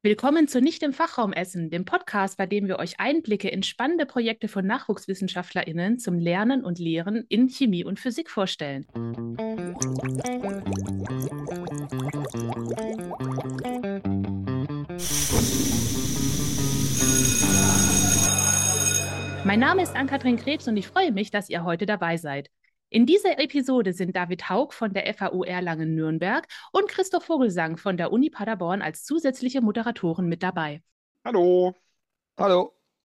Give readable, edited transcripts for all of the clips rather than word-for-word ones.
Willkommen zu Nicht im Fachraum Essen, dem Podcast, bei dem wir euch Einblicke in spannende Projekte von NachwuchswissenschaftlerInnen zum Lernen und Lehren in Chemie und Physik vorstellen. Mein Name ist Ann-Kathrin Krebs und ich freue mich, dass ihr heute dabei seid. In dieser Episode sind David Haug von der FAU Erlangen-Nürnberg und Christoph Vogelsang von der Uni Paderborn als zusätzliche Moderatoren mit dabei. Hallo. Hallo.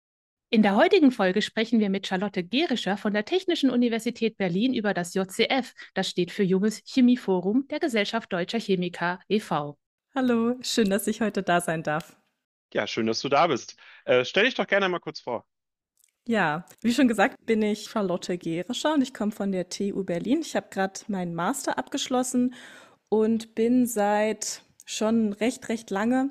In der heutigen Folge sprechen wir mit Charlotte Gerischer von der Technischen Universität Berlin über das JCF, das steht für Junges Chemieforum der Gesellschaft Deutscher Chemiker e.V. Hallo, schön, dass ich heute da sein darf. Ja, schön, dass du da bist. Stell dich doch gerne mal kurz vor. Ja, wie schon gesagt, bin ich Charlotte Gerischer und ich komme von der TU Berlin. Ich habe gerade meinen Master abgeschlossen und bin seit schon recht lange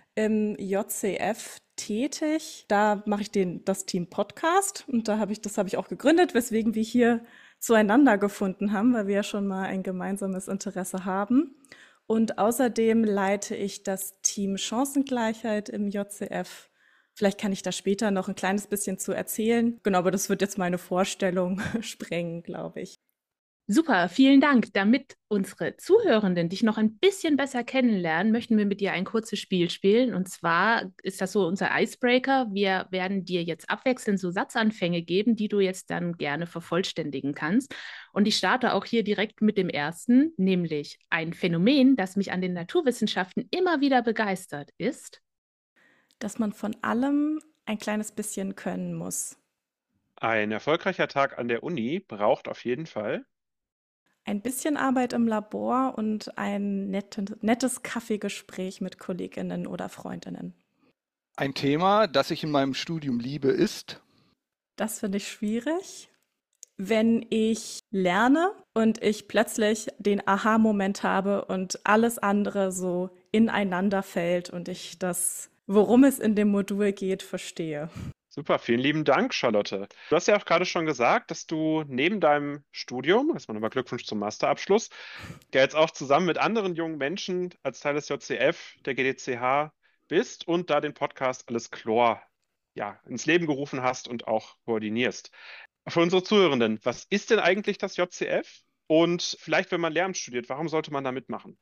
im JCF tätig. Da mache ich das Team Podcast und das habe ich auch gegründet, weswegen wir hier zueinander gefunden haben, weil wir ja schon mal ein gemeinsames Interesse haben. Und außerdem leite ich das Team Chancengleichheit im JCF. Vielleicht kann ich da später noch ein kleines bisschen zu erzählen. Genau, aber das wird jetzt meine Vorstellung sprengen, glaube ich. Super, vielen Dank. Damit unsere Zuhörenden dich noch ein bisschen besser kennenlernen, möchten wir mit dir ein kurzes Spiel spielen. Und zwar ist das so unser Icebreaker. Wir werden dir jetzt abwechselnd so Satzanfänge geben, die du jetzt dann gerne vervollständigen kannst. Und ich starte auch hier direkt mit dem ersten, nämlich ein Phänomen, das mich an den Naturwissenschaften immer wieder begeistert, ist. Dass man von allem ein kleines bisschen können muss. Ein erfolgreicher Tag an der Uni braucht auf jeden Fall Ein bisschen Arbeit im Labor und ein nettes Kaffeegespräch mit Kolleginnen oder Freundinnen. Ein Thema, das ich in meinem Studium liebe, ist Das finde ich schwierig. Wenn ich lerne und ich plötzlich den Aha-Moment habe und alles andere so ineinander fällt und ich das, worum es in dem Modul geht, verstehe. super. Vielen lieben Dank, Charlotte. Du hast ja auch gerade schon gesagt, dass du neben deinem Studium, erstmal nochmal Glückwunsch zum Masterabschluss, ja jetzt auch zusammen mit anderen jungen Menschen als Teil des JCF, der GDCH bist und da den Podcast Alles Chlor ja, ins Leben gerufen hast und auch koordinierst. Für unsere Zuhörenden, was ist denn eigentlich das JCF? Und vielleicht, wenn man Lehramt studiert, warum sollte man da mitmachen?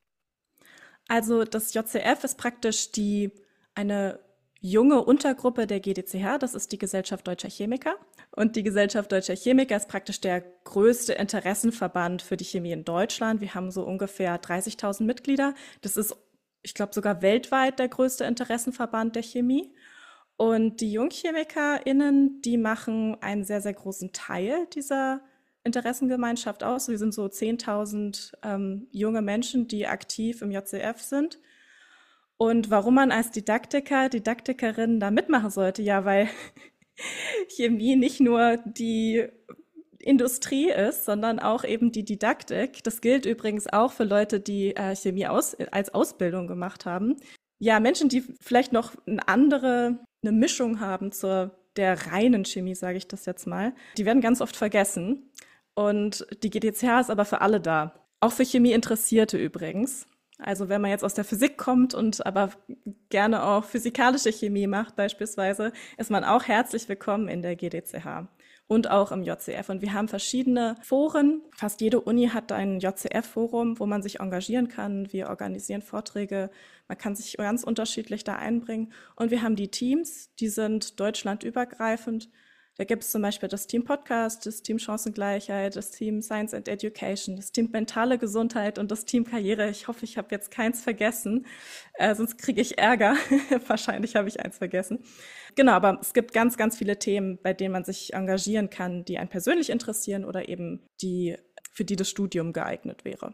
Also das JCF ist praktisch eine junge Untergruppe der GDCH, das ist die Gesellschaft Deutscher Chemiker. Und die Gesellschaft Deutscher Chemiker ist praktisch der größte Interessenverband für die Chemie in Deutschland. Wir haben so ungefähr 30.000 Mitglieder. Das ist, ich glaube, sogar weltweit der größte Interessenverband der Chemie. Und die JungchemikerInnen, die machen einen sehr großen Teil dieser Interessengemeinschaft aus. Wir sind so 10.000 junge Menschen, die aktiv im JCF sind. Und warum man als Didaktikerin da mitmachen sollte? Ja, weil Chemie nicht nur die Industrie ist, sondern auch eben die Didaktik. Das gilt übrigens auch für Leute, die Chemie als Ausbildung gemacht haben. Ja, Menschen, die vielleicht noch eine Mischung haben zur der reinen Chemie, sage ich das jetzt mal, die werden ganz oft vergessen. Und die GDCH ist aber für alle da. Auch für Chemieinteressierte übrigens. Also wenn man jetzt aus der Physik kommt und aber gerne auch physikalische Chemie macht beispielsweise, ist man auch herzlich willkommen in der GDCH und auch im JCF. Und wir haben verschiedene Foren. Fast jede Uni hat ein JCF-Forum, wo man sich engagieren kann. Wir organisieren Vorträge. Man kann sich ganz unterschiedlich da einbringen. Und wir haben die Teams, die sind deutschlandübergreifend. Da gibt es zum Beispiel das Team Podcast, das Team Chancengleichheit, das Team Science and Education, das Team Mentale Gesundheit und das Team Karriere. Ich hoffe, ich habe jetzt keins vergessen, sonst kriege ich Ärger. Wahrscheinlich habe ich eins vergessen. Genau, aber es gibt ganz viele Themen, bei denen man sich engagieren kann, die einen persönlich interessieren oder eben für die das Studium geeignet wäre.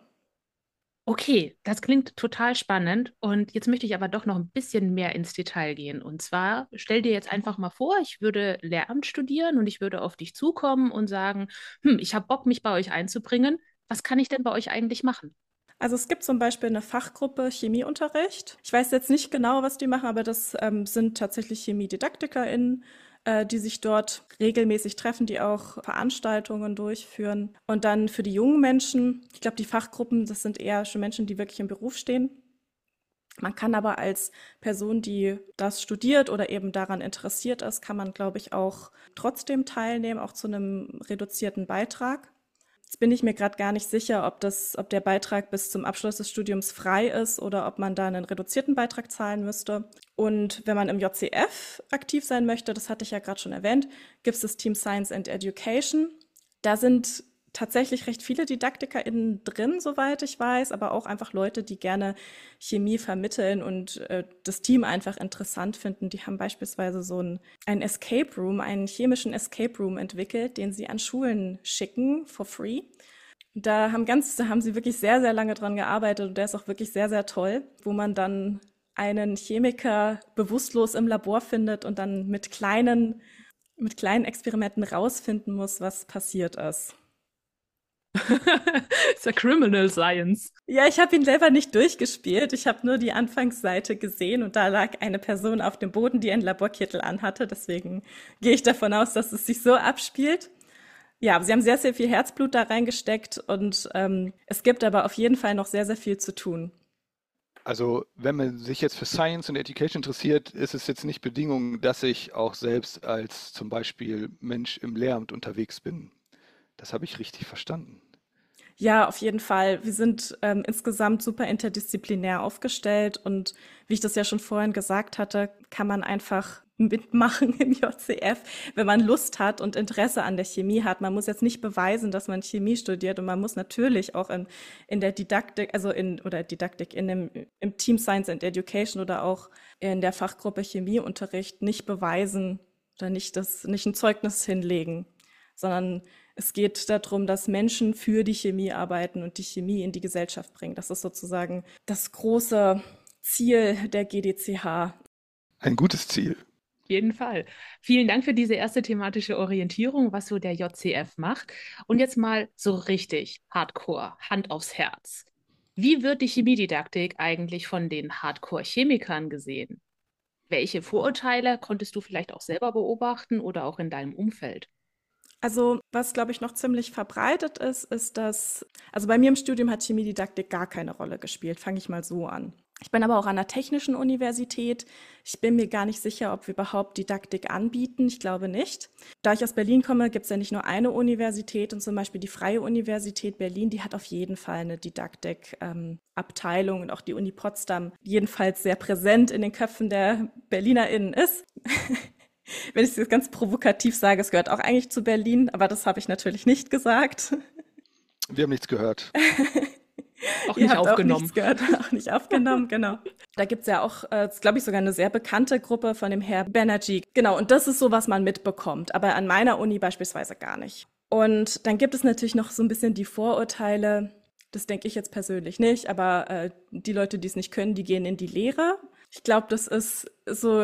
Okay, das klingt total spannend und jetzt möchte ich aber doch noch ein bisschen mehr ins Detail gehen. Und zwar stell dir jetzt einfach mal vor, ich würde Lehramt studieren und ich würde auf dich zukommen und sagen, ich habe Bock, mich bei euch einzubringen. Was kann ich denn bei euch eigentlich machen? Also es gibt zum Beispiel eine Fachgruppe Chemieunterricht. Ich weiß jetzt nicht genau, was die machen, aber das sind tatsächlich ChemiedidaktikerInnen, die sich dort regelmäßig treffen, die auch Veranstaltungen durchführen. Und dann für die jungen Menschen, ich glaube, die Fachgruppen, das sind eher schon Menschen, die wirklich im Beruf stehen. Man kann aber als Person, die das studiert oder eben daran interessiert ist, kann man, glaube ich, auch trotzdem teilnehmen, auch zu einem reduzierten Beitrag. Jetzt bin ich mir gerade gar nicht sicher, ob der Beitrag bis zum Abschluss des Studiums frei ist oder ob man da einen reduzierten Beitrag zahlen müsste. Und wenn man im JCF aktiv sein möchte, das hatte ich ja gerade schon erwähnt, gibt es das Team Science and Education. Da sind tatsächlich recht viele DidaktikerInnen drin, soweit ich weiß, aber auch einfach Leute, die gerne Chemie vermitteln und das Team einfach interessant finden. Die haben beispielsweise so ein Escape Room, einen chemischen Escape Room entwickelt, den sie an Schulen schicken for free. Da haben sie wirklich sehr, sehr lange dran gearbeitet und der ist auch wirklich sehr, sehr toll, wo man dann einen Chemiker bewusstlos im Labor findet und dann mit kleinen Experimenten rausfinden muss, was passiert ist. Ist ja Criminal Science. Ja, ich habe ihn selber nicht durchgespielt. Ich habe nur die Anfangsseite gesehen und da lag eine Person auf dem Boden, die einen Laborkittel anhatte. Deswegen gehe ich davon aus, dass es sich so abspielt. Ja, sie haben sehr, sehr viel Herzblut da reingesteckt und es gibt aber auf jeden Fall noch sehr, sehr viel zu tun. Also, wenn man sich jetzt für Science und Education interessiert, ist es jetzt nicht Bedingung, dass ich auch selbst als zum Beispiel Mensch im Lehramt unterwegs bin. Das habe ich richtig verstanden. Ja, auf jeden Fall. Wir sind insgesamt super interdisziplinär aufgestellt und wie ich das ja schon vorhin gesagt hatte, kann man einfach mitmachen im JCF, wenn man Lust hat und Interesse an der Chemie hat. Man muss jetzt nicht beweisen, dass man Chemie studiert und man muss natürlich auch in der Didaktik, im Team Science and Education oder auch in der Fachgruppe Chemieunterricht nicht beweisen oder nicht ein Zeugnis hinlegen, sondern es geht darum, dass Menschen für die Chemie arbeiten und die Chemie in die Gesellschaft bringen. Das ist sozusagen das große Ziel der GDCH. Ein gutes Ziel. Auf jeden Fall. Vielen Dank für diese erste thematische Orientierung, was so der JCF macht. Und jetzt mal so richtig Hardcore, Hand aufs Herz. Wie wird die Chemiedidaktik eigentlich von den Hardcore-Chemikern gesehen? Welche Vorurteile konntest du vielleicht auch selber beobachten oder auch in deinem Umfeld? Also, was, glaube ich, noch ziemlich verbreitet ist, also bei mir im Studium hat Chemiedidaktik gar keine Rolle gespielt, fange ich mal so an. Ich bin aber auch an einer technischen Universität. Ich bin mir gar nicht sicher, ob wir überhaupt Didaktik anbieten. Ich glaube nicht. Da ich aus Berlin komme, gibt es ja nicht nur eine Universität und zum Beispiel die Freie Universität Berlin, die hat auf jeden Fall eine Didaktik-Abteilung und auch die Uni Potsdam jedenfalls sehr präsent in den Köpfen der BerlinerInnen ist. Wenn ich es jetzt ganz provokativ sage, es gehört auch eigentlich zu Berlin, aber das habe ich natürlich nicht gesagt. Wir haben nichts gehört. Auch Ihr nicht habt aufgenommen. auch nichts gehört, auch nicht aufgenommen, genau. Da gibt's ja auch, glaube ich, sogar eine sehr bekannte Gruppe von dem Herr Banerjee. Genau, und das ist so, was man mitbekommt, aber an meiner Uni beispielsweise gar nicht. Und dann gibt es natürlich noch so ein bisschen die Vorurteile, das denke ich jetzt persönlich nicht, aber die Leute, die es nicht können, die gehen in die Lehre. Ich glaube, es ist so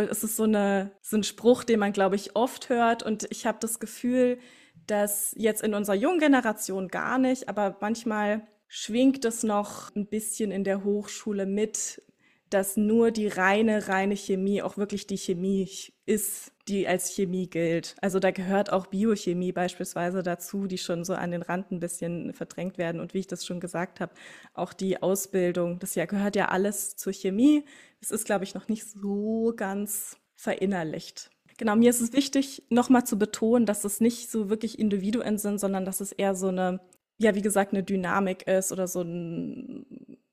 ein Spruch, den man, glaube ich, oft hört. Und ich habe das Gefühl, dass jetzt in unserer jungen Generation gar nicht, aber manchmal schwingt es noch ein bisschen in der Hochschule mit, dass nur die reine Chemie auch wirklich die Chemie ist, die als Chemie gilt. Also da gehört auch Biochemie beispielsweise dazu, die schon so an den Rand ein bisschen verdrängt werden. Und wie ich das schon gesagt habe, auch die Ausbildung, gehört ja alles zur Chemie. Es ist, glaube ich, noch nicht so ganz verinnerlicht. Genau, mir ist es wichtig, nochmal zu betonen, dass es nicht so wirklich Individuen sind, sondern dass es eher so eine, ja, wie gesagt, eine Dynamik ist oder so ein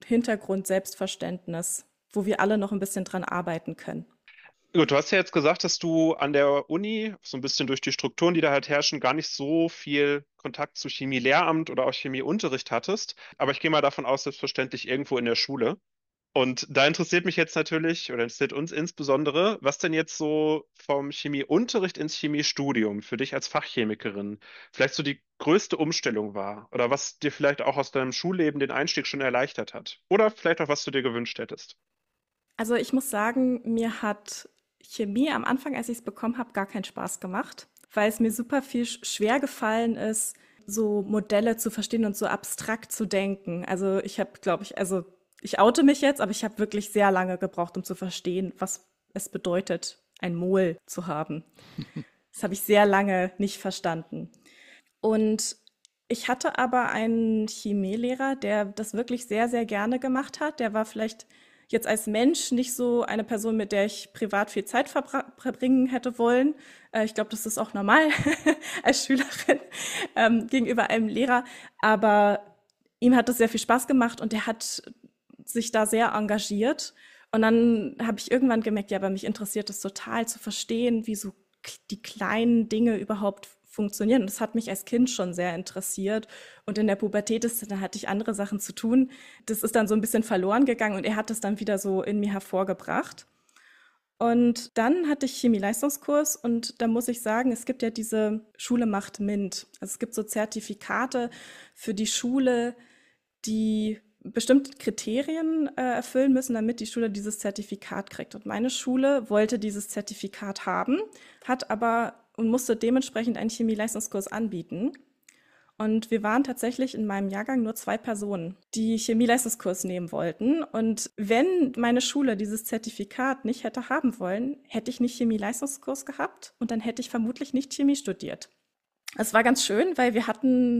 Hintergrund-Selbstverständnis, wo wir alle noch ein bisschen dran arbeiten können. Gut, du hast ja jetzt gesagt, dass du an der Uni so ein bisschen durch die Strukturen, die da halt herrschen, gar nicht so viel Kontakt zu Chemie-Lehramt oder auch Chemieunterricht hattest. Aber ich gehe mal davon aus, selbstverständlich irgendwo in der Schule. Und da interessiert mich jetzt natürlich, oder interessiert uns insbesondere, was denn jetzt so vom Chemieunterricht ins Chemiestudium für dich als Fachchemikerin vielleicht so die größte Umstellung war oder was dir vielleicht auch aus deinem Schulleben den Einstieg schon erleichtert hat oder vielleicht auch was du dir gewünscht hättest. Also ich muss sagen, mir hat Chemie am Anfang, als ich es bekommen habe, gar keinen Spaß gemacht, weil es mir super viel schwer gefallen ist, so Modelle zu verstehen und so abstrakt zu denken. Also ich habe, glaube ich, ich oute mich jetzt, aber ich habe wirklich sehr lange gebraucht, um zu verstehen, was es bedeutet, ein Mol zu haben. Das habe ich sehr lange nicht verstanden. Und ich hatte aber einen Chemielehrer, der das wirklich sehr, sehr gerne gemacht hat. Der war vielleicht jetzt als Mensch nicht so eine Person, mit der ich privat viel Zeit verbringen hätte wollen. Ich glaube, das ist auch normal als Schülerin gegenüber einem Lehrer. Aber ihm hat es sehr viel Spaß gemacht und er hat sich da sehr engagiert. Und dann habe ich irgendwann gemerkt, ja, aber mich interessiert es total zu verstehen, wie so die kleinen Dinge überhaupt funktionieren. Und das hat mich als Kind schon sehr interessiert. Und in der Pubertät da hatte ich andere Sachen zu tun. Das ist dann so ein bisschen verloren gegangen und er hat es dann wieder so in mir hervorgebracht. Und dann hatte ich Chemieleistungskurs und da muss ich sagen, es gibt ja diese Schule macht MINT. Also es gibt so Zertifikate für die Schule, die bestimmte Kriterien erfüllen müssen, damit die Schule dieses Zertifikat kriegt. Und meine Schule wollte dieses Zertifikat haben, hat aber und musste dementsprechend einen Chemieleistungskurs anbieten. Und wir waren tatsächlich in meinem Jahrgang nur 2 Personen, die Chemieleistungskurs nehmen wollten. Und wenn meine Schule dieses Zertifikat nicht hätte haben wollen, hätte ich nicht Chemieleistungskurs gehabt und dann hätte ich vermutlich nicht Chemie studiert. Es war ganz schön, weil wir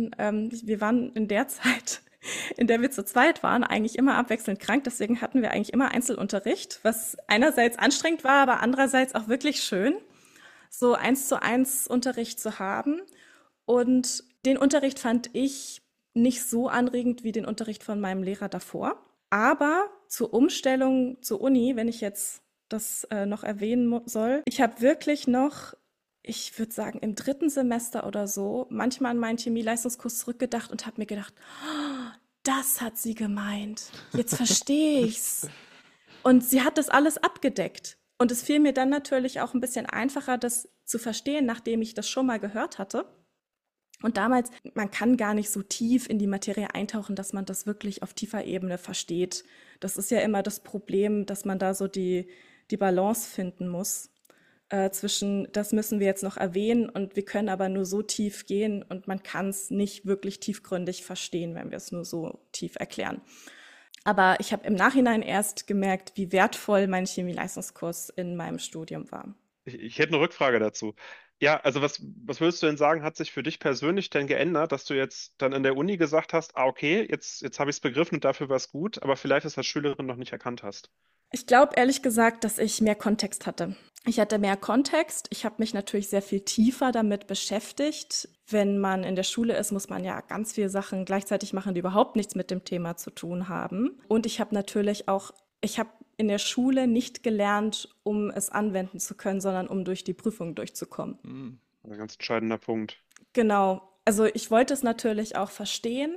waren in der Zeit, in der wir zu zweit waren, eigentlich immer abwechselnd krank. Deswegen hatten wir eigentlich immer Einzelunterricht, was einerseits anstrengend war, aber andererseits auch wirklich schön, so 1:1 Unterricht zu haben. Und den Unterricht fand ich nicht so anregend wie den Unterricht von meinem Lehrer davor. Aber zur Umstellung zur Uni, wenn ich jetzt das noch erwähnen soll, ich habe wirklich noch, ich würde sagen, im 3. Semester oder so, manchmal an meinen Chemieleistungskurs zurückgedacht und habe mir gedacht, oh, das hat sie gemeint. Jetzt verstehe ich's. Und sie hat das alles abgedeckt. Und es fiel mir dann natürlich auch ein bisschen einfacher, das zu verstehen, nachdem ich das schon mal gehört hatte. Und damals, man kann gar nicht so tief in die Materie eintauchen, dass man das wirklich auf tiefer Ebene versteht. Das ist ja immer das Problem, dass man da so die Balance finden muss zwischen, das müssen wir jetzt noch erwähnen und wir können aber nur so tief gehen und man kann es nicht wirklich tiefgründig verstehen, wenn wir es nur so tief erklären. Aber ich habe im Nachhinein erst gemerkt, wie wertvoll mein Chemieleistungskurs in meinem Studium war. Ich hätte eine Rückfrage dazu. Ja, also was würdest du denn sagen, hat sich für dich persönlich denn geändert, dass du jetzt dann an der Uni gesagt hast, okay, jetzt habe ich es begriffen und dafür war es gut, aber vielleicht es als Schülerin noch nicht erkannt hast? Ich glaube ehrlich gesagt, dass ich mehr Kontext hatte. Ich hatte mehr Kontext. Ich habe mich natürlich sehr viel tiefer damit beschäftigt. Wenn man in der Schule ist, muss man ja ganz viele Sachen gleichzeitig machen, die überhaupt nichts mit dem Thema zu tun haben. Und ich habe natürlich auch, ich habe in der Schule nicht gelernt, um es anwenden zu können, sondern um durch die Prüfung durchzukommen. Ein ganz entscheidender Punkt. Genau. Also ich wollte es natürlich auch verstehen,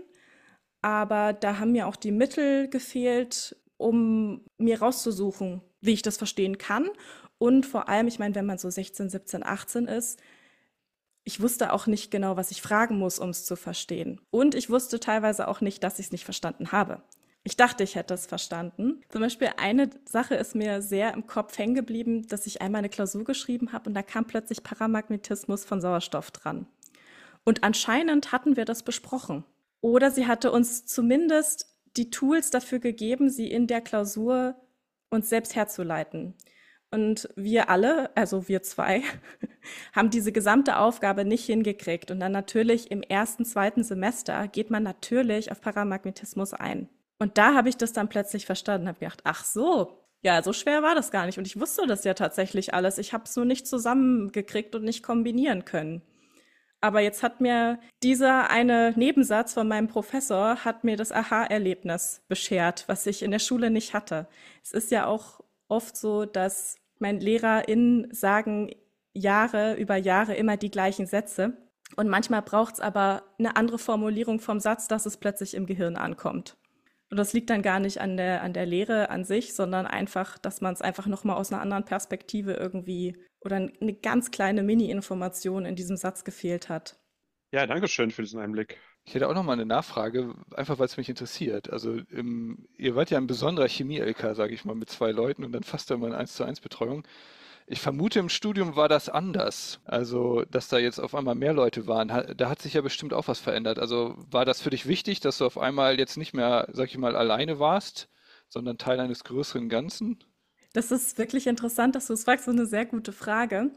aber da haben mir auch die Mittel gefehlt, um mir rauszusuchen, wie ich das verstehen kann. Und vor allem, ich meine, wenn man so 16, 17, 18 ist, ich wusste auch nicht genau, was ich fragen muss, um es zu verstehen. Und ich wusste teilweise auch nicht, dass ich es nicht verstanden habe. Ich dachte, ich hätte es verstanden. Zum Beispiel eine Sache ist mir sehr im Kopf hängen geblieben, dass ich einmal eine Klausur geschrieben habe und da kam plötzlich Paramagnetismus von Sauerstoff dran. Und anscheinend hatten wir das besprochen. Oder sie hatte uns zumindest die Tools dafür gegeben, sie in der Klausur uns selbst herzuleiten. Und wir alle, also wir 2, haben diese gesamte Aufgabe nicht hingekriegt. Und dann natürlich im 1., 2. Semester geht man natürlich auf Paramagnetismus ein. Und da habe ich das dann plötzlich verstanden, habe gedacht, ach so, ja, so schwer war das gar nicht. Und ich wusste das ja tatsächlich alles. Ich habe es nur nicht zusammengekriegt und nicht kombinieren können. Aber jetzt hat mir dieser eine Nebensatz von meinem Professor, hat mir das Aha-Erlebnis beschert, was ich in der Schule nicht hatte. Es ist ja auch oft so, dass meine LehrerInnen sagen Jahre über Jahre immer die gleichen Sätze. Und manchmal braucht es aber eine andere Formulierung vom Satz, dass es plötzlich im Gehirn ankommt. Und das liegt dann gar nicht an der Lehre an sich, sondern einfach, dass man es einfach nochmal aus einer anderen Perspektive irgendwie oder eine ganz kleine Mini-Information in diesem Satz gefehlt hat. Ja, danke schön für diesen Einblick. Ich hätte auch noch mal eine Nachfrage, einfach weil es mich interessiert. Also ihr wart ja ein besonderer Chemie-LK, sage ich mal, mit 2 Leuten und dann fast immer eine 1:1 Betreuung. Ich vermute, im Studium war das anders. Also, dass da jetzt auf einmal mehr Leute waren, da hat sich ja bestimmt auch was verändert. Also war das für dich wichtig, dass du auf einmal jetzt nicht mehr, sag ich mal, alleine warst, sondern Teil eines größeren Ganzen? Das ist wirklich interessant, dass du es fragst. Das ist eine sehr gute Frage.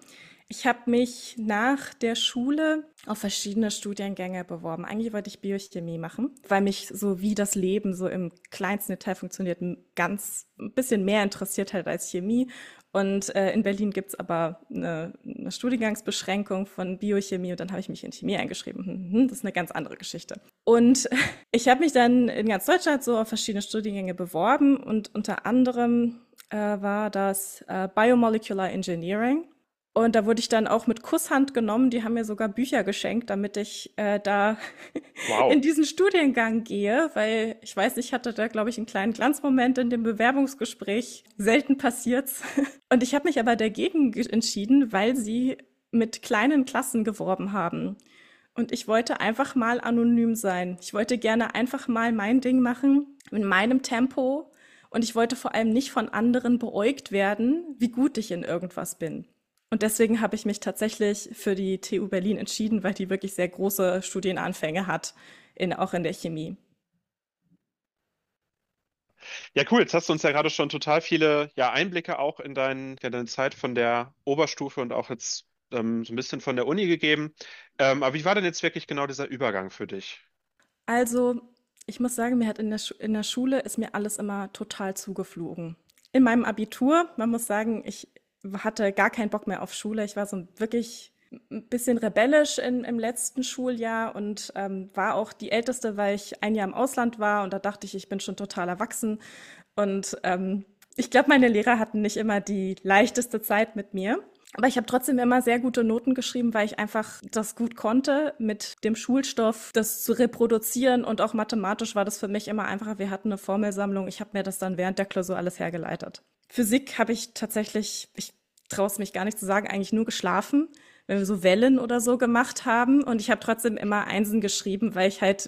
Ich habe mich nach der Schule auf verschiedene Studiengänge beworben. Eigentlich wollte ich Biochemie machen, weil mich so wie das Leben so im kleinsten Detail funktioniert, ein bisschen mehr interessiert halt als Chemie. Und in Berlin gibt's aber eine Studiengangsbeschränkung von Biochemie und dann habe ich mich in Chemie eingeschrieben. Das ist eine ganz andere Geschichte. Und ich habe mich dann in ganz Deutschland so auf verschiedene Studiengänge beworben und unter anderem war das Biomolecular Engineering. Und da wurde ich dann auch mit Kusshand genommen. Die haben mir sogar Bücher geschenkt, damit ich da Wow. in diesen Studiengang gehe, weil ich weiß, ich hatte da, glaube ich, einen kleinen Glanzmoment in dem Bewerbungsgespräch. Selten passiert's. Und ich habe mich aber dagegen entschieden, weil sie mit kleinen Klassen geworben haben. Und ich wollte einfach mal anonym sein. Ich wollte gerne einfach mal mein Ding machen, in meinem Tempo. Und ich wollte vor allem nicht von anderen beäugt werden, wie gut ich in irgendwas bin. Und deswegen habe ich mich tatsächlich für die TU Berlin entschieden, weil die wirklich sehr große Studienanfänge hat, auch in der Chemie. Ja, cool. Jetzt hast du uns ja gerade schon total viele Einblicke auch in deine Zeit von der Oberstufe und auch jetzt so ein bisschen von der Uni gegeben. Aber wie war denn jetzt wirklich genau dieser Übergang für dich? Also, ich muss sagen, mir hat in der Schule ist mir alles immer total zugeflogen. In meinem Abitur, man muss sagen, ich hatte gar keinen Bock mehr auf Schule. Ich war so wirklich ein bisschen rebellisch im letzten Schuljahr und war auch die Älteste, weil ich ein Jahr im Ausland war und da dachte ich, ich bin schon total erwachsen. Und ich glaube, meine Lehrer hatten nicht immer die leichteste Zeit mit mir. Aber ich habe trotzdem immer sehr gute Noten geschrieben, weil ich einfach das gut konnte, mit dem Schulstoff das zu reproduzieren. Und auch mathematisch war das für mich immer einfacher. Wir hatten eine Formelsammlung. Ich habe mir das dann während der Klausur alles hergeleitet. Physik habe ich tatsächlich, ich traue es mich gar nicht zu sagen, eigentlich nur geschlafen, wenn wir so Wellen oder so gemacht haben. Und ich habe trotzdem immer Einsen geschrieben, weil ich halt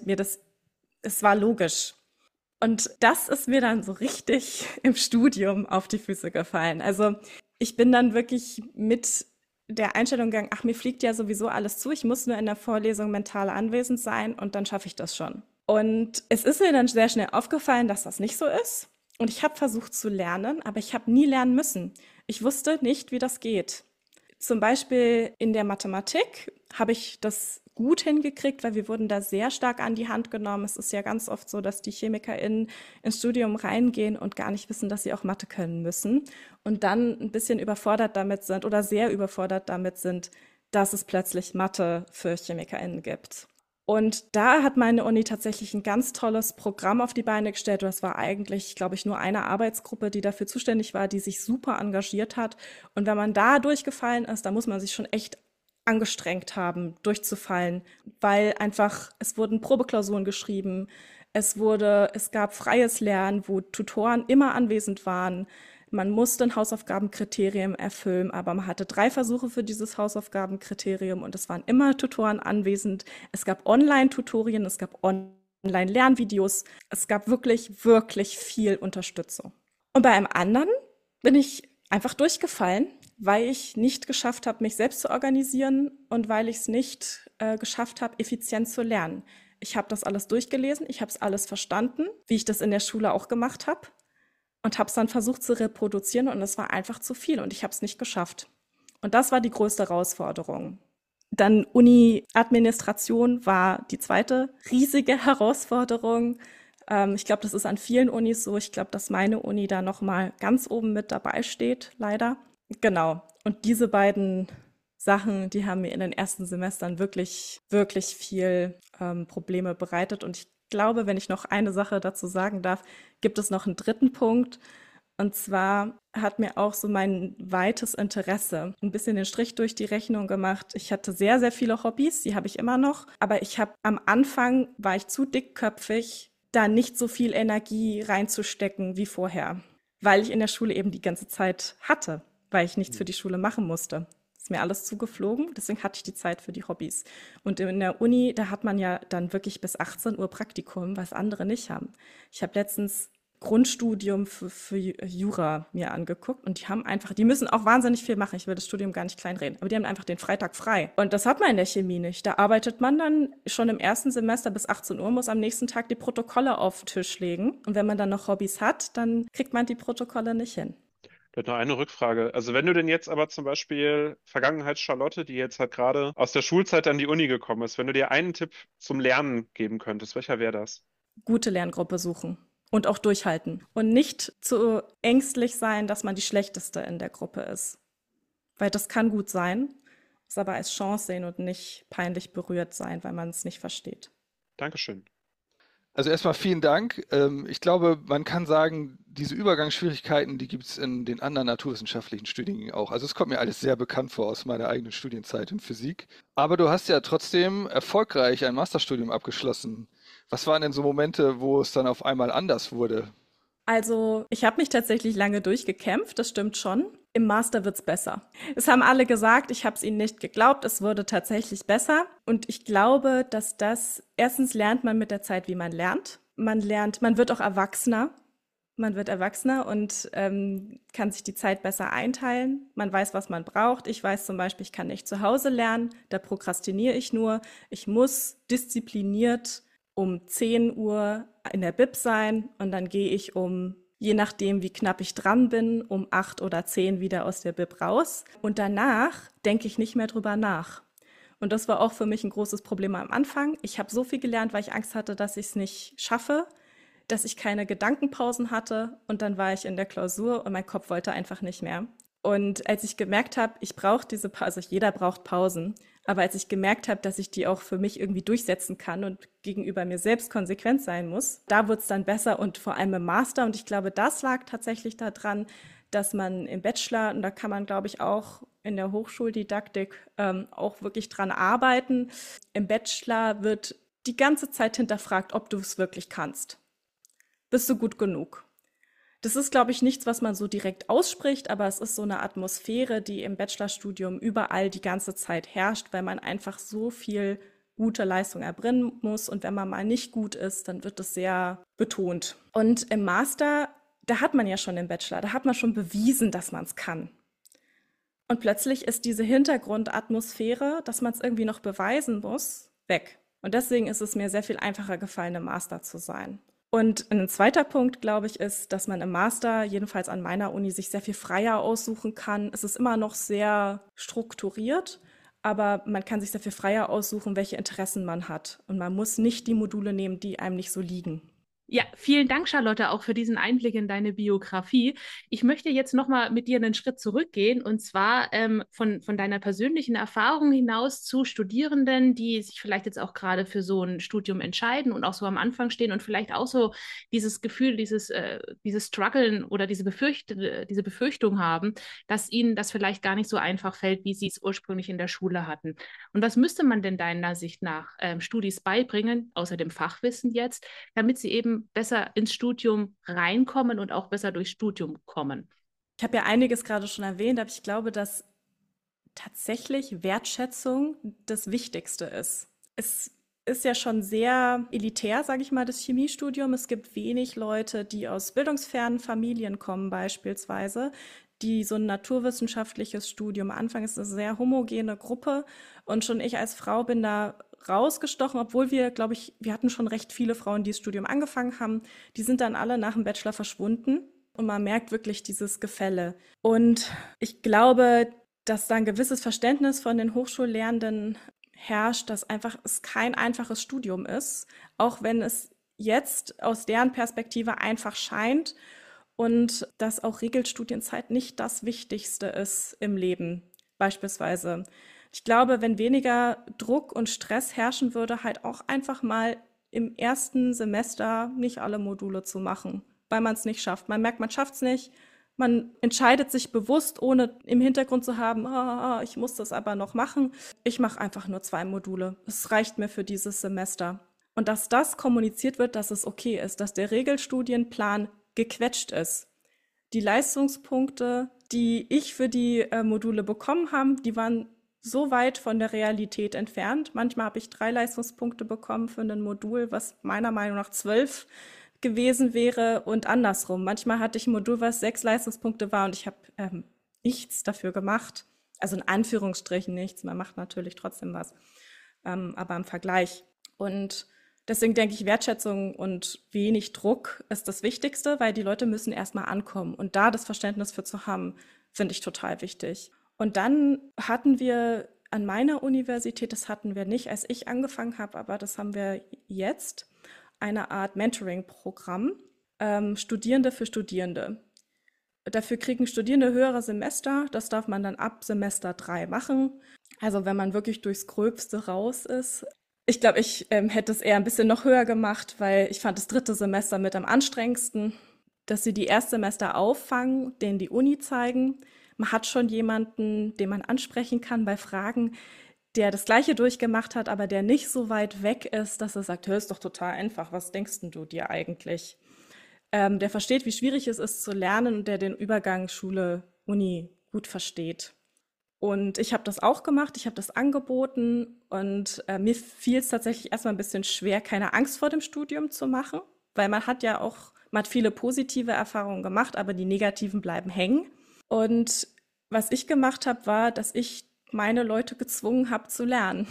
es war logisch. Und das ist mir dann so richtig im Studium auf die Füße gefallen. Also ich bin dann wirklich mit der Einstellung gegangen, ach, mir fliegt ja sowieso alles zu, ich muss nur in der Vorlesung mental anwesend sein und dann schaffe ich das schon. Und es ist mir dann sehr schnell aufgefallen, dass das nicht so ist. Und ich habe versucht zu lernen, aber ich habe nie lernen müssen. Ich wusste nicht, wie das geht. Zum Beispiel in der Mathematik habe ich das gut hingekriegt, weil wir wurden da sehr stark an die Hand genommen. Es ist ja ganz oft so, dass die ChemikerInnen ins Studium reingehen und gar nicht wissen, dass sie auch Mathe können müssen und dann ein bisschen überfordert damit sind oder sehr überfordert damit sind, dass es plötzlich Mathe für ChemikerInnen gibt. Und da hat meine Uni tatsächlich ein ganz tolles Programm auf die Beine gestellt. Das war eigentlich, glaube ich, nur eine Arbeitsgruppe, die dafür zuständig war, die sich super engagiert hat. Und wenn man da durchgefallen ist, da muss man sich schon echt angestrengt haben, durchzufallen, weil einfach, es wurden Probeklausuren geschrieben, es gab freies Lernen, wo Tutoren immer anwesend waren. Man musste ein Hausaufgabenkriterium erfüllen, aber man hatte 3 Versuche für dieses Hausaufgabenkriterium und es waren immer Tutoren anwesend. Es gab Online-Tutorien, es gab Online-Lernvideos. Es gab wirklich, wirklich viel Unterstützung. Und bei einem anderen bin ich einfach durchgefallen, weil ich nicht geschafft habe, mich selbst zu organisieren und weil ich es nicht geschafft habe, effizient zu lernen. Ich habe das alles durchgelesen, ich habe es alles verstanden, wie ich das in der Schule auch gemacht habe. Und habe es dann versucht zu reproduzieren und es war einfach zu viel und ich habe es nicht geschafft. Und das war die größte Herausforderung. Dann Uni-Administration war die zweite riesige Herausforderung. Ich glaube, das ist an vielen Unis so. Ich glaube, dass meine Uni da noch mal ganz oben mit dabei steht, leider. Genau. Und diese beiden Sachen, die haben mir in den ersten Semestern wirklich, wirklich viel Probleme bereitet. Und ich glaube, wenn ich noch eine Sache dazu sagen darf, gibt es noch einen dritten Punkt. Und zwar hat mir auch so mein weites Interesse ein bisschen den Strich durch die Rechnung gemacht. Ich hatte sehr, sehr viele Hobbys, die habe ich immer noch. Aber am Anfang war ich zu dickköpfig, da nicht so viel Energie reinzustecken wie vorher. Weil ich in der Schule eben die ganze Zeit hatte, weil ich nichts für die Schule machen musste. Ist mir alles zugeflogen, deswegen hatte ich die Zeit für die Hobbys. Und in der Uni, da hat man ja dann wirklich bis 18 Uhr Praktikum, was andere nicht haben. Ich habe letztens Grundstudium für Jura mir angeguckt und die müssen auch wahnsinnig viel machen. Ich will das Studium gar nicht kleinreden, aber die haben einfach den Freitag frei. Und das hat man in der Chemie nicht. Da arbeitet man dann schon im ersten Semester bis 18 Uhr, muss am nächsten Tag die Protokolle auf den Tisch legen. Und wenn man dann noch Hobbys hat, dann kriegt man die Protokolle nicht hin. Vielleicht noch eine Rückfrage. Also wenn du denn jetzt aber zum Beispiel Vergangenheits-Charlotte, die jetzt halt gerade aus der Schulzeit an die Uni gekommen ist, wenn du dir einen Tipp zum Lernen geben könntest, welcher wäre das? Gute Lerngruppe suchen und auch durchhalten. Und nicht zu ängstlich sein, dass man die Schlechteste in der Gruppe ist. Weil das kann gut sein, es aber als Chance sehen und nicht peinlich berührt sein, weil man es nicht versteht. Dankeschön. Also erstmal vielen Dank. Ich glaube, man kann sagen, diese Übergangsschwierigkeiten, die gibt es in den anderen naturwissenschaftlichen Studiengängen auch. Also es kommt mir alles sehr bekannt vor aus meiner eigenen Studienzeit in Physik. Aber du hast ja trotzdem erfolgreich ein Masterstudium abgeschlossen. Was waren denn so Momente, wo es dann auf einmal anders wurde? Also, ich habe mich tatsächlich lange durchgekämpft, das stimmt schon. Im Master wird's besser. Es haben alle gesagt, ich habe es ihnen nicht geglaubt, es wurde tatsächlich besser. Und ich glaube, dass erstens lernt man mit der Zeit, wie man lernt. Man wird auch erwachsener. Man wird erwachsener und kann sich die Zeit besser einteilen. Man weiß, was man braucht. Ich weiß zum Beispiel, ich kann nicht zu Hause lernen, da prokrastiniere ich nur. Ich muss diszipliniert um 10 Uhr in der Bib sein und dann gehe ich je nachdem, wie knapp ich dran bin, um 8 oder 10 wieder aus der Bib raus. Und danach denke ich nicht mehr drüber nach. Und das war auch für mich ein großes Problem am Anfang. Ich habe so viel gelernt, weil ich Angst hatte, dass ich es nicht schaffe, dass ich keine Gedankenpausen hatte und dann war ich in der Klausur und mein Kopf wollte einfach nicht mehr. Und als ich gemerkt habe, ich brauche diese Pause, also jeder braucht Pausen, aber als ich gemerkt habe, dass ich die auch für mich irgendwie durchsetzen kann und gegenüber mir selbst konsequent sein muss, da wurde es dann besser und vor allem im Master. Und ich glaube, das lag tatsächlich daran, dass man im Bachelor, und da kann man, glaube ich, auch in der Hochschuldidaktik auch wirklich dran arbeiten, im Bachelor wird die ganze Zeit hinterfragt, ob du es wirklich kannst. Bist du gut genug? Das ist, glaube ich, nichts, was man so direkt ausspricht, aber es ist so eine Atmosphäre, die im Bachelorstudium überall die ganze Zeit herrscht, weil man einfach so viel gute Leistung erbringen muss. Und wenn man mal nicht gut ist, dann wird das sehr betont. Und im Master, da hat man ja schon im Bachelor, da hat man schon bewiesen, dass man es kann. Und plötzlich ist diese Hintergrundatmosphäre, dass man es irgendwie noch beweisen muss, weg. Und deswegen ist es mir sehr viel einfacher gefallen, im Master zu sein. Und ein zweiter Punkt, glaube ich, ist, dass man im Master, jedenfalls an meiner Uni, sich sehr viel freier aussuchen kann. Es ist immer noch sehr strukturiert, aber man kann sich sehr viel freier aussuchen, welche Interessen man hat. Und man muss nicht die Module nehmen, die einem nicht so liegen. Ja, vielen Dank, Charlotte, auch für diesen Einblick in deine Biografie. Ich möchte jetzt nochmal mit dir einen Schritt zurückgehen und zwar von deiner persönlichen Erfahrung hinaus zu Studierenden, die sich vielleicht jetzt auch gerade für so ein Studium entscheiden und auch so am Anfang stehen und vielleicht auch so dieses Gefühl, dieses Struggeln oder diese Befürchtung haben, dass ihnen das vielleicht gar nicht so einfach fällt, wie sie es ursprünglich in der Schule hatten. Und was müsste man denn deiner Sicht nach Studis beibringen, außer dem Fachwissen jetzt, damit sie eben besser ins Studium reinkommen und auch besser durchs Studium kommen? Ich habe ja einiges gerade schon erwähnt, aber ich glaube, dass tatsächlich Wertschätzung das Wichtigste ist. Es ist ja schon sehr elitär, sage ich mal, das Chemiestudium. Es gibt wenig Leute, die aus bildungsfernen Familien kommen beispielsweise, die so ein naturwissenschaftliches Studium anfangen. Es ist eine sehr homogene Gruppe und schon ich als Frau bin da rausgestochen, obwohl wir, glaube ich, wir hatten schon recht viele Frauen, die das Studium angefangen haben. Die sind dann alle nach dem Bachelor verschwunden und man merkt wirklich dieses Gefälle. Und ich glaube, dass da ein gewisses Verständnis von den Hochschullehrenden herrscht, dass einfach es kein einfaches Studium ist, auch wenn es jetzt aus deren Perspektive einfach scheint und dass auch Regelstudienzeit nicht das Wichtigste ist im Leben, beispielsweise. Ich glaube, wenn weniger Druck und Stress herrschen würde, halt auch einfach mal im ersten Semester nicht alle Module zu machen, weil man es nicht schafft. Man merkt, man schafft es nicht. Man entscheidet sich bewusst, ohne im Hintergrund zu haben, ich muss das aber noch machen. Ich mache einfach nur 2 Module. Es reicht mir für dieses Semester. Und dass das kommuniziert wird, dass es okay ist, dass der Regelstudienplan gequetscht ist. Die Leistungspunkte, die ich für die Module bekommen habe, die waren so weit von der Realität entfernt. Manchmal habe ich 3 Leistungspunkte bekommen für ein Modul, was meiner Meinung nach 12 gewesen wäre und andersrum. Manchmal hatte ich ein Modul, was 6 Leistungspunkte war und ich habe nichts dafür gemacht. Also in Anführungsstrichen nichts. Man macht natürlich trotzdem was, aber im Vergleich. Und Deswegen denke ich, Wertschätzung und wenig Druck ist das Wichtigste, weil die Leute müssen erstmal ankommen. Und da das Verständnis für zu haben, finde ich total wichtig. Und dann hatten wir an meiner Universität, das hatten wir nicht, als ich angefangen habe, aber das haben wir jetzt, eine Art Mentoring-Programm, Studierende für Studierende. Dafür kriegen Studierende höhere Semester. Das darf man dann ab Semester 3 machen. Also wenn man wirklich durchs Gröbste raus ist. Ich glaube, ich hätte es eher ein bisschen noch höher gemacht, weil ich fand das 3. Semester mit am anstrengendsten, dass sie die Erstsemester auffangen, denen die Uni zeigen. Man hat schon jemanden, den man ansprechen kann bei Fragen, der das Gleiche durchgemacht hat, aber der nicht so weit weg ist, dass er sagt, hör, ist doch total einfach, was denkst denn du dir eigentlich? Der versteht, wie schwierig es ist zu lernen und der den Übergang Schule, Uni gut versteht. Und ich habe das auch gemacht, ich habe das angeboten und mir fiel es tatsächlich erstmal ein bisschen schwer, keine Angst vor dem Studium zu machen, weil man hat viele positive Erfahrungen gemacht, aber die negativen bleiben hängen. Und was ich gemacht habe, war, dass ich meine Leute gezwungen habe zu lernen.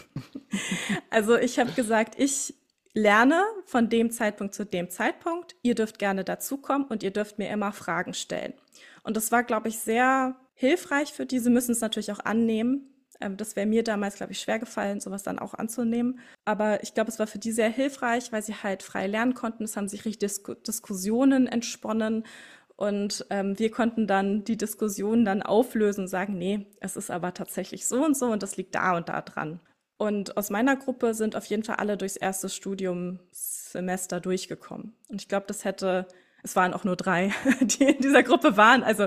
Also ich habe gesagt, ich lerne von dem Zeitpunkt zu dem Zeitpunkt. Ihr dürft gerne dazukommen und ihr dürft mir immer Fragen stellen. Und das war, glaube ich, sehr hilfreich für die. Sie müssen es natürlich auch annehmen. Das wäre mir damals, glaube ich, schwer gefallen, sowas dann auch anzunehmen. Aber ich glaube, es war für die sehr hilfreich, weil sie halt frei lernen konnten. Es haben sich richtig Diskussionen entsponnen. Und wir konnten dann die Diskussion dann auflösen und sagen, nee, es ist aber tatsächlich so und das liegt da und da dran. Und aus meiner Gruppe sind auf jeden Fall alle durchs erste Studiumssemester durchgekommen. Und ich glaube, es waren auch nur 3, die in dieser Gruppe waren. Also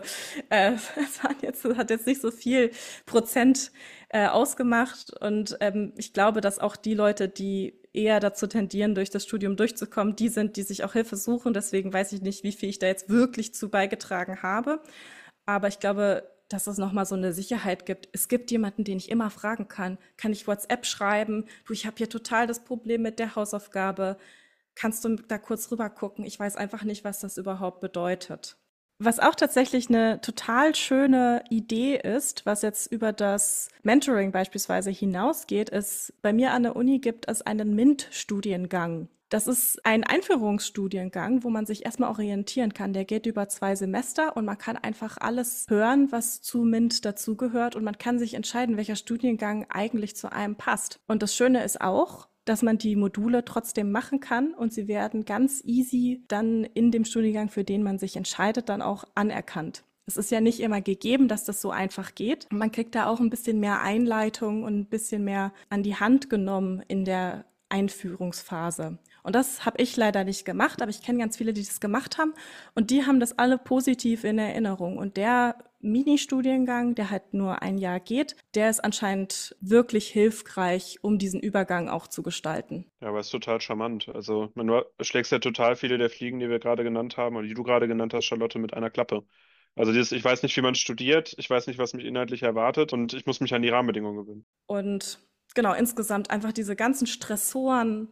hat jetzt nicht so viel Prozent ausgemacht. Und ich glaube, dass auch die Leute, die eher dazu tendieren, durch das Studium durchzukommen, die sind, die sich auch Hilfe suchen. Deswegen weiß ich nicht, wie viel ich da jetzt wirklich zu beigetragen habe. Aber ich glaube, dass es nochmal so eine Sicherheit gibt. Es gibt jemanden, den ich immer fragen kann. Kann ich WhatsApp schreiben? Du, ich habe hier total das Problem mit der Hausaufgabe. Kannst du da kurz rüber gucken? Ich weiß einfach nicht, was das überhaupt bedeutet. Was auch tatsächlich eine total schöne Idee ist, was jetzt über das Mentoring beispielsweise hinausgeht, ist, bei mir an der Uni gibt es einen MINT-Studiengang. Das ist ein Einführungsstudiengang, wo man sich erstmal orientieren kann. Der geht über 2 Semester und man kann einfach alles hören, was zu MINT dazugehört und man kann sich entscheiden, welcher Studiengang eigentlich zu einem passt. Und das Schöne ist auch, dass man die Module trotzdem machen kann und sie werden ganz easy dann in dem Studiengang, für den man sich entscheidet, dann auch anerkannt. Es ist ja nicht immer gegeben, dass das so einfach geht. Man kriegt da auch ein bisschen mehr Einleitung und ein bisschen mehr an die Hand genommen in der Einführungsphase. Und das habe ich leider nicht gemacht, aber ich kenne ganz viele, die das gemacht haben und die haben das alle positiv in Erinnerung. Und der Mini-Studiengang, der halt nur ein Jahr geht, der ist anscheinend wirklich hilfreich, um diesen Übergang auch zu gestalten. Ja, aber ist total charmant. Also, du schlägst ja total viele der Fliegen, die wir gerade genannt haben, oder die du gerade genannt hast, Charlotte, mit einer Klappe. Also ich weiß nicht, wie man studiert, ich weiß nicht, was mich inhaltlich erwartet und ich muss mich an die Rahmenbedingungen gewöhnen. Und genau, insgesamt einfach diese ganzen Stressoren,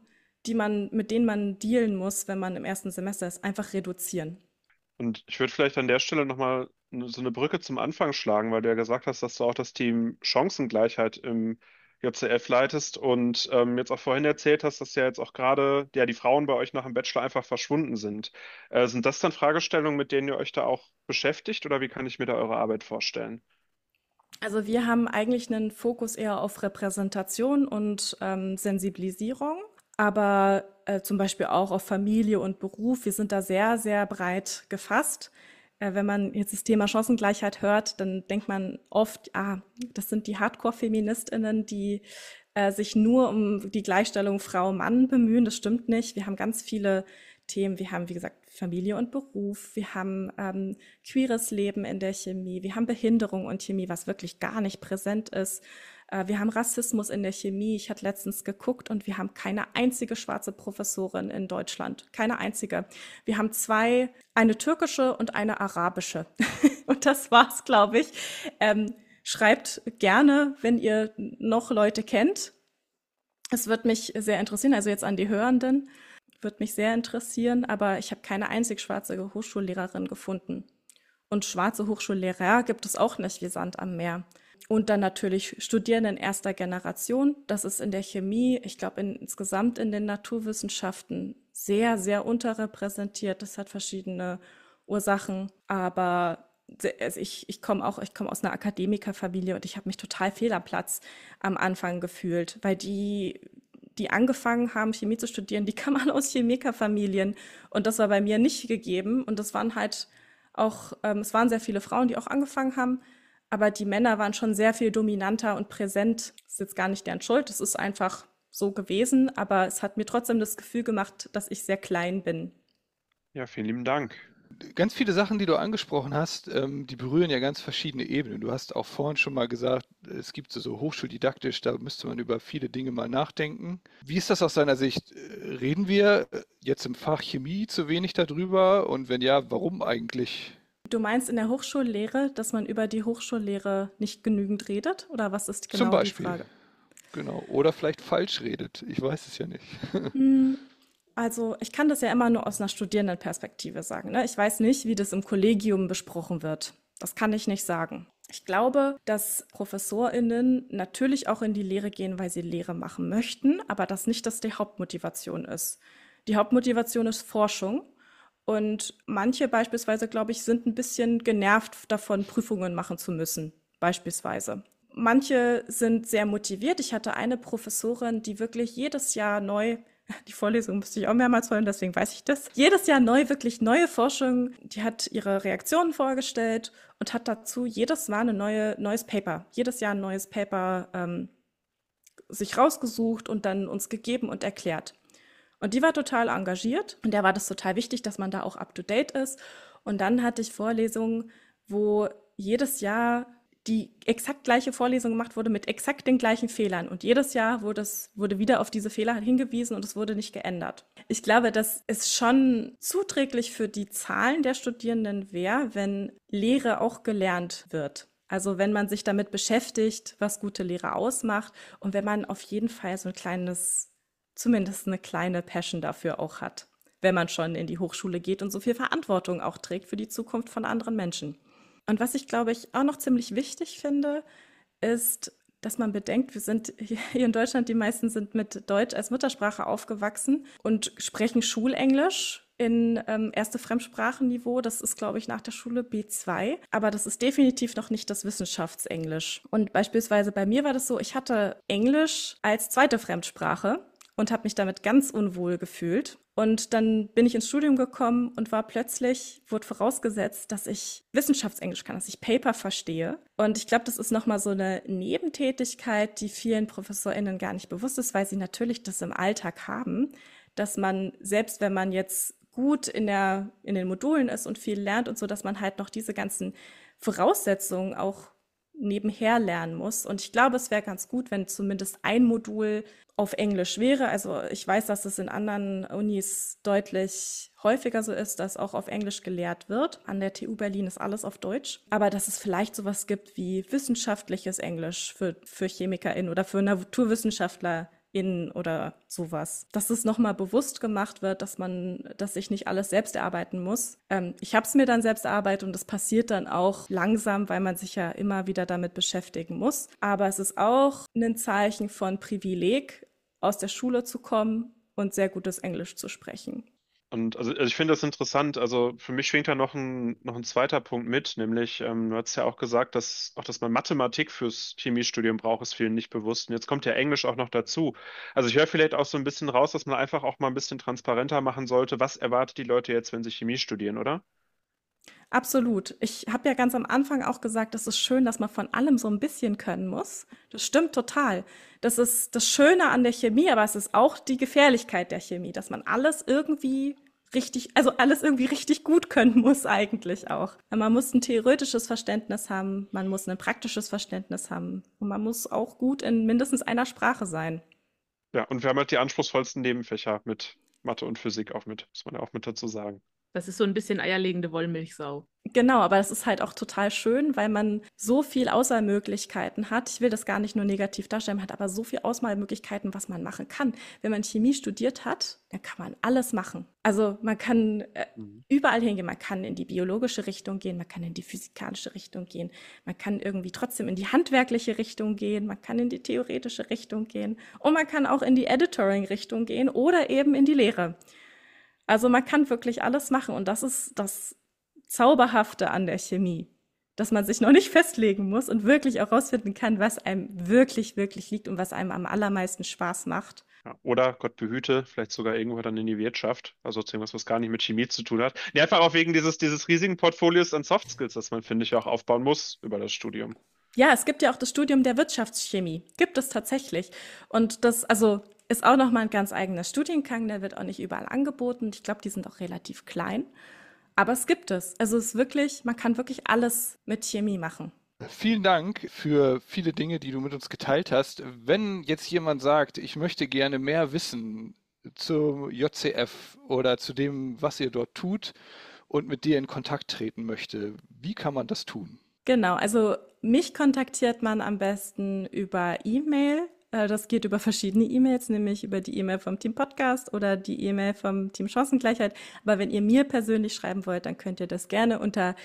mit denen man dealen muss, wenn man im ersten Semester ist, einfach reduzieren. Und ich würde vielleicht an der Stelle nochmal so eine Brücke zum Anfang schlagen, weil du ja gesagt hast, dass du auch das Team Chancengleichheit im JCF leitest und jetzt auch vorhin erzählt hast, dass ja jetzt auch gerade die Frauen bei euch nach dem Bachelor einfach verschwunden sind. Sind das dann Fragestellungen, mit denen ihr euch da auch beschäftigt oder wie kann ich mir da eure Arbeit vorstellen? Also wir haben eigentlich einen Fokus eher auf Repräsentation und Sensibilisierung, aber zum Beispiel auch auf Familie und Beruf. Wir sind da sehr, sehr breit gefasst. Wenn man jetzt das Thema Chancengleichheit hört, dann denkt man oft, das sind die Hardcore-FeministInnen, die sich nur um die Gleichstellung Frau-Mann bemühen. Das stimmt nicht. Wir haben ganz viele Themen. Wir haben, wie gesagt, Familie und Beruf. Wir haben queeres Leben in der Chemie. Wir haben Behinderung und Chemie, was wirklich gar nicht präsent ist. Wir haben Rassismus in der Chemie. Ich hatte letztens geguckt und wir haben keine einzige schwarze Professorin in Deutschland. Keine einzige. Wir haben 2, eine türkische und eine arabische. Und das war's, glaube ich. Schreibt gerne, wenn ihr noch Leute kennt. Es wird mich sehr interessieren, also jetzt an die Hörenden, wird mich sehr interessieren, aber ich habe keine einzig schwarze Hochschullehrerin gefunden. Und schwarze Hochschullehrer gibt es auch nicht wie Sand am Meer. Und dann natürlich Studierende in erster Generation. Das ist in der Chemie, ich glaube insgesamt in den Naturwissenschaften sehr, sehr unterrepräsentiert. Das hat verschiedene Ursachen. Aber also ich komme aus einer Akademikerfamilie und ich habe mich total fehl am Platz am Anfang gefühlt, weil die angefangen haben, Chemie zu studieren, die kamen alle aus Chemikerfamilien. Und das war bei mir nicht gegeben. Und das waren halt auch, es waren sehr viele Frauen, die auch angefangen haben. Aber die Männer waren schon sehr viel dominanter und präsent. Das ist jetzt gar nicht deren Schuld, es ist einfach so gewesen. Aber es hat mir trotzdem das Gefühl gemacht, dass ich sehr klein bin. Ja, vielen lieben Dank. Ganz viele Sachen, die du angesprochen hast, die berühren ja ganz verschiedene Ebenen. Du hast auch vorhin schon mal gesagt, es gibt so hochschuldidaktisch, da müsste man über viele Dinge mal nachdenken. Wie ist das aus deiner Sicht? Reden wir jetzt im Fach Chemie zu wenig darüber? Und wenn ja, warum eigentlich? Du meinst in der Hochschullehre, dass man über die Hochschullehre nicht genügend redet? Oder was ist Zum genau die Beispiel. Frage? Genau. Oder vielleicht falsch redet. Ich weiß es ja nicht. Also ich kann das ja immer nur aus einer Studierendenperspektive sagen, ne? Ich weiß nicht, wie das im Kollegium besprochen wird. Das kann ich nicht sagen. Ich glaube, dass ProfessorInnen natürlich auch in die Lehre gehen, weil sie Lehre machen möchten, aber dass nicht das die Hauptmotivation ist. Die Hauptmotivation ist Forschung. Und manche beispielsweise, glaube ich, sind ein bisschen genervt davon, Prüfungen machen zu müssen, beispielsweise. Manche sind sehr motiviert. Ich hatte eine Professorin, die wirklich jedes Jahr neu, die Vorlesung musste ich auch mehrmals hören, deswegen weiß ich das, jedes Jahr neu, wirklich neue Forschung, die hat ihre Reaktionen vorgestellt und hat dazu jedes Mal neues Paper, jedes Jahr ein neues Paper sich rausgesucht und dann uns gegeben und erklärt. Und die war total engagiert und der war das total wichtig, dass man da auch up-to-date ist. Und dann hatte ich Vorlesungen, wo jedes Jahr die exakt gleiche Vorlesung gemacht wurde mit exakt den gleichen Fehlern. Und jedes Jahr wurde wieder auf diese Fehler hingewiesen und es wurde nicht geändert. Ich glaube, dass es schon zuträglich für die Zahlen der Studierenden wäre, wenn Lehre auch gelernt wird. Also wenn man sich damit beschäftigt, was gute Lehre ausmacht und wenn man auf jeden Fall so zumindest eine kleine Passion dafür auch hat, wenn man schon in die Hochschule geht und so viel Verantwortung auch trägt für die Zukunft von anderen Menschen. Und was ich, glaube ich, auch noch ziemlich wichtig finde, ist, dass man bedenkt, wir sind hier in Deutschland, die meisten sind mit Deutsch als Muttersprache aufgewachsen und sprechen Schulenglisch in erste Fremdsprachenniveau. Das ist, glaube ich, nach der Schule B2. Aber das ist definitiv noch nicht das Wissenschaftsenglisch. Und beispielsweise bei mir war das so, ich hatte Englisch als zweite Fremdsprache und habe mich damit ganz unwohl gefühlt. Und dann bin ich ins Studium gekommen und wurde vorausgesetzt, dass ich Wissenschaftsenglisch kann, dass ich Paper verstehe. Und ich glaube, das ist nochmal so eine Nebentätigkeit, die vielen ProfessorInnen gar nicht bewusst ist, weil sie natürlich das im Alltag haben, dass man, selbst wenn man jetzt gut in den Modulen ist und viel lernt und so, dass man halt noch diese ganzen Voraussetzungen auch nebenher lernen muss. Und ich glaube, es wäre ganz gut, wenn zumindest ein Modul auf Englisch wäre. Also ich weiß, dass es in anderen Unis deutlich häufiger so ist, dass auch auf Englisch gelehrt wird. An der TU Berlin ist alles auf Deutsch. Aber dass es vielleicht sowas gibt wie wissenschaftliches Englisch für ChemikerInnen oder für NaturwissenschaftlerInnen oder sowas. Dass es nochmal bewusst gemacht wird, dass ich nicht alles selbst erarbeiten muss. Ich habe es mir dann selbst erarbeitet und das passiert dann auch langsam, weil man sich ja immer wieder damit beschäftigen muss. Aber es ist auch ein Zeichen von Privileg, aus der Schule zu kommen und sehr gutes Englisch zu sprechen. Und also ich finde das interessant. Also für mich schwingt da noch ein zweiter Punkt mit, nämlich, du hast ja auch gesagt, dass man Mathematik fürs Chemiestudium braucht, ist vielen nicht bewusst. Und jetzt kommt ja Englisch auch noch dazu. Also ich höre vielleicht auch so ein bisschen raus, dass man einfach auch mal ein bisschen transparenter machen sollte. Was erwartet die Leute jetzt, wenn sie Chemie studieren, oder? Absolut. Ich habe ja ganz am Anfang auch gesagt, es ist schön, dass man von allem so ein bisschen können muss. Das stimmt total. Das ist das Schöne an der Chemie, aber es ist auch die Gefährlichkeit der Chemie, dass man alles irgendwie richtig gut können muss eigentlich auch. Man muss ein theoretisches Verständnis haben, man muss ein praktisches Verständnis haben und man muss auch gut in mindestens einer Sprache sein. Ja, und wir haben halt die anspruchsvollsten Nebenfächer mit Mathe und Physik auch mit, muss man ja auch mit dazu sagen. Das ist so ein bisschen eierlegende Wollmilchsau. Genau, aber das ist halt auch total schön, weil man so viel Auswahlmöglichkeiten hat. Ich will das gar nicht nur negativ darstellen, man hat aber so viel Auswahlmöglichkeiten, was man machen kann. Wenn man Chemie studiert hat, dann kann man alles machen. Also man kann überall hingehen, man kann in die biologische Richtung gehen, man kann in die physikalische Richtung gehen, man kann irgendwie trotzdem in die handwerkliche Richtung gehen, man kann in die theoretische Richtung gehen und man kann auch in die Editoring-Richtung gehen oder eben in die Lehre. Also man kann wirklich alles machen und das ist das Zauberhafte an der Chemie, dass man sich noch nicht festlegen muss und wirklich auch rausfinden kann, was einem wirklich, wirklich liegt und was einem am allermeisten Spaß macht. Ja, oder, Gott behüte, vielleicht sogar irgendwo dann in die Wirtschaft, also irgendwas, was gar nicht mit Chemie zu tun hat. Nee, einfach auch wegen dieses riesigen Portfolios an Soft Skills, das man, finde ich, auch aufbauen muss über das Studium. Ja, es gibt ja auch das Studium der Wirtschaftschemie. Gibt es tatsächlich. Und das, also, ist auch nochmal ein ganz eigener Studiengang, der wird auch nicht überall angeboten. Ich glaube, die sind auch relativ klein. Aber es gibt es. Also es ist wirklich, man kann wirklich alles mit Chemie machen. Vielen Dank für viele Dinge, die du mit uns geteilt hast. Wenn jetzt jemand sagt, ich möchte gerne mehr wissen zum JCF oder zu dem, was ihr dort tut und mit dir in Kontakt treten möchte, wie kann man das tun? Genau, also mich kontaktiert man am besten über E-Mail. Das geht über verschiedene E-Mails, nämlich über die E-Mail vom Team Podcast oder die E-Mail vom Team Chancengleichheit. Aber wenn ihr mir persönlich schreiben wollt, dann könnt ihr das gerne unter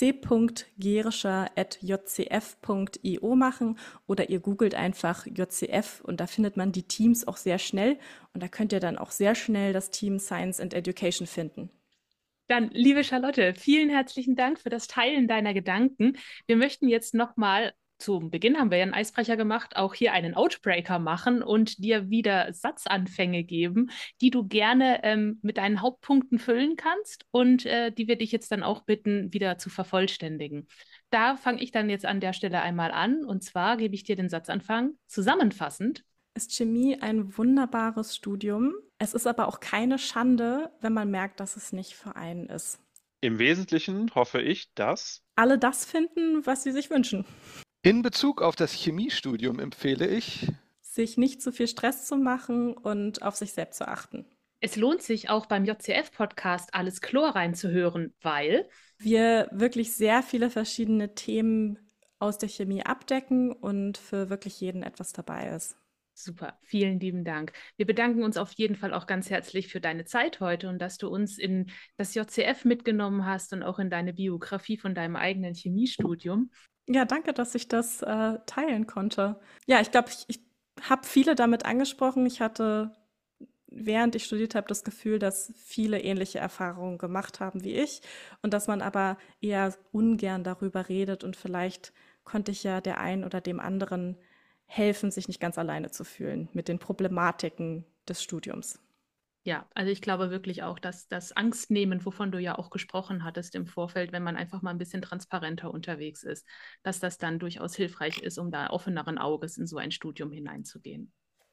c.gerischer@jcf.io machen oder ihr googelt einfach JCF und da findet man die Teams auch sehr schnell und da könnt ihr dann auch sehr schnell das Team Science and Education finden. Dann, liebe Charlotte, vielen herzlichen Dank für das Teilen deiner Gedanken. Wir möchten jetzt nochmal, zum Beginn haben wir ja einen Eisbrecher gemacht, auch hier einen Outbreaker machen und dir wieder Satzanfänge geben, die du gerne mit deinen Hauptpunkten füllen kannst und die wir dich jetzt dann auch bitten, wieder zu vervollständigen. Da fange ich dann jetzt an der Stelle einmal an und zwar gebe ich dir den Satzanfang zusammenfassend. Ist Chemie ein wunderbares Studium. Es ist aber auch keine Schande, wenn man merkt, dass es nicht für einen ist. Im Wesentlichen hoffe ich, dass Alle das finden, was sie sich wünschen. In Bezug auf das Chemiestudium empfehle ich, Sich nicht zu viel Stress zu machen und auf sich selbst zu achten. Es lohnt sich auch beim JCF-Podcast Alles Chlor reinzuhören, weil wir wirklich sehr viele verschiedene Themen aus der Chemie abdecken und für wirklich jeden etwas dabei ist. Super, vielen lieben Dank. Wir bedanken uns auf jeden Fall auch ganz herzlich für deine Zeit heute und dass du uns in das JCF mitgenommen hast und auch in deine Biografie von deinem eigenen Chemiestudium. Ja, danke, dass ich das teilen konnte. Ja, ich glaube, ich habe viele damit angesprochen. Ich hatte, während ich studiert habe, das Gefühl, dass viele ähnliche Erfahrungen gemacht haben wie ich und dass man aber eher ungern darüber redet und vielleicht konnte ich ja der einen oder dem anderen helfen, sich nicht ganz alleine zu fühlen mit den Problematiken des Studiums. Ja, also ich glaube wirklich auch, dass das Angstnehmen, wovon du ja auch gesprochen hattest im Vorfeld, wenn man einfach mal ein bisschen transparenter unterwegs ist, dass das dann durchaus hilfreich ist, um da offeneren Auges in so ein Studium hineinzugehen.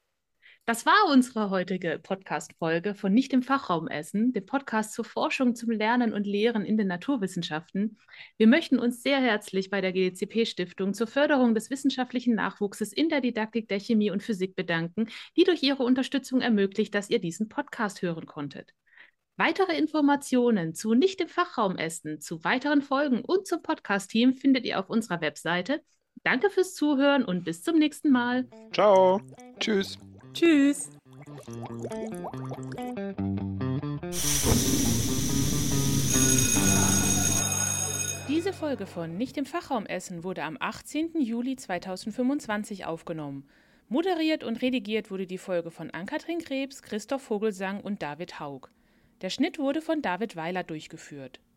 Das war unsere heutige Podcast-Folge von Nicht im Fachraum essen, dem Podcast zur Forschung, zum Lernen und Lehren in den Naturwissenschaften. Wir möchten uns sehr herzlich bei der GDCP-Stiftung zur Förderung des wissenschaftlichen Nachwuchses in der Didaktik der Chemie und Physik bedanken, die durch ihre Unterstützung ermöglicht, dass ihr diesen Podcast hören konntet. Weitere Informationen zu Nicht im Fachraum essen, zu weiteren Folgen und zum Podcast-Team findet ihr auf unserer Webseite. Danke fürs Zuhören und bis zum nächsten Mal. Ciao. tschüss. Tschüss. Diese Folge von Nicht im Fachraum essen wurde am 18. Juli 2025 aufgenommen. Moderiert und redigiert wurde die Folge von Ann-Kathrin Krebs, Christoph Vogelsang und David Haug. Der Schnitt wurde von David Weiler durchgeführt.